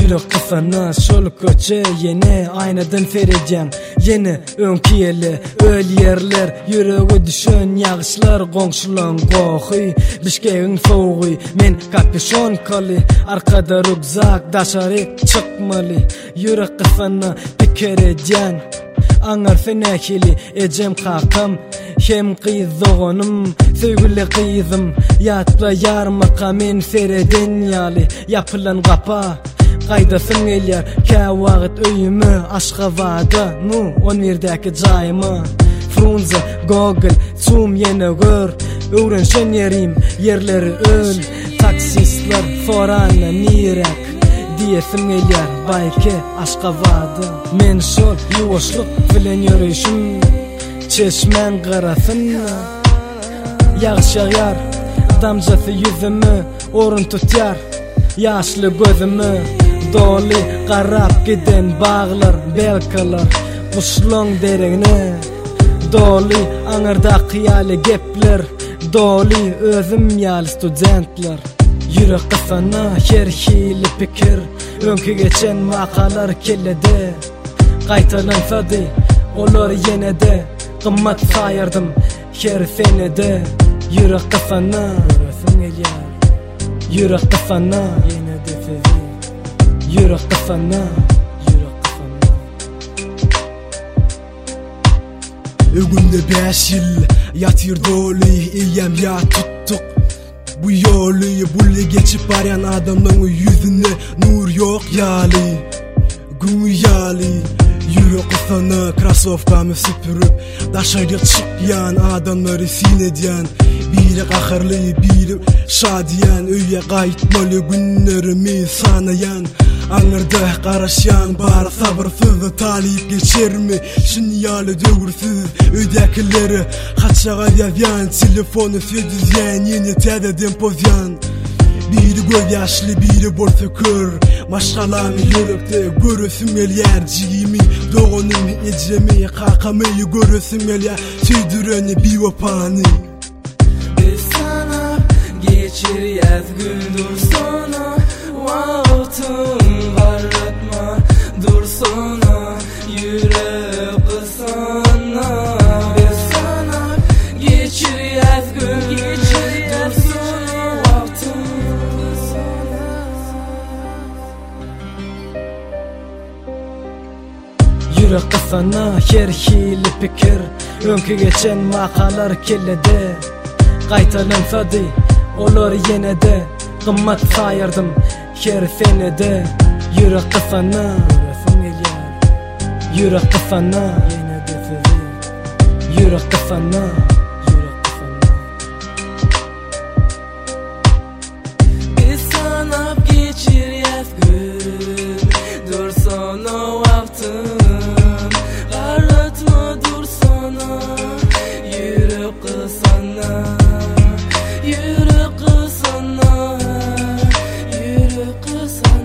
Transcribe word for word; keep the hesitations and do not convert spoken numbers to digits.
Yürek kıfana şol köçe yeni aynadan feredeceğim. Yeni önkiyeli öl yerler yüreğe düşen yağışlar gongşulan goğuy Bişkeğin soğuy men kapüşon kalı arkada rugzak daşarık çıkmalı. Yürek kıfana pikereceğim Angar fenekili ecem kakam hem kıyzoğunum sevgili kıyızım yatla yarmaka men fereden yali yapılan kapa Qaydasın elyer ka vaqt öyümü Aşqabada nu on verdeki cayımı Frunze Google zoom yene gör öğrenşen yerim yerleri öl taksistler foranla nirek diyesin elyer bayke Aşqabada men şol yuvaşlık bilen yürüyüşüm çeşmen qarasın yağış yağar damcası yüzümü orun tutar yaşlı gözümü doli qarab giden bağlar belkalar kuşlong derine doli anırda qiyali gepler doli özüm yal studentler yürek kıfana her hili pikir önkü geçen makalar kellede qaytalansadı olur yine de qımmat sayardım her senede yürek kıfana yürek kıfana yine de fezi yürek kıfana yürek kıfana Ögünde beş yıl yatır dolu iyem ya tuttuk bu yolu bulli geçip arayan adamların yüzüne nur yok yali gün yali yürek kıfana krasovkamı süpürüp daşarıya çıkyan adamları sinediyen biri kahırlı biri şadiyan öye qaytmalı günlerimi sanayan anırda qarasyan bar sabırsız talip geçer mi şinyalı dövürsüz ödekileri haçağa yazyan telefonu södüzyen yeni tededen pozyan biri göz yaşlı biri borsa kör maşkalamı yürekte görürsün elyer cigimi doğunum ecemi kakamı görürsün elyer süydüreni bir vapani geçir yaz gün dursana vaktın varlatma dursana yürek kısana sana geçir yaz gün geçir dursana vaktın yürek kısana her hili pikir önkü geçen makalar kellede qaytalansadı olur yine de qımmat sayardım her senede yürek kıfana yürek kıfana yine de fezi yürek kıfana yürek kıfana bir sanap geçir yaz gün dursana vaktın qarlatma dursana yürek kısana yürek kısana yürek kısana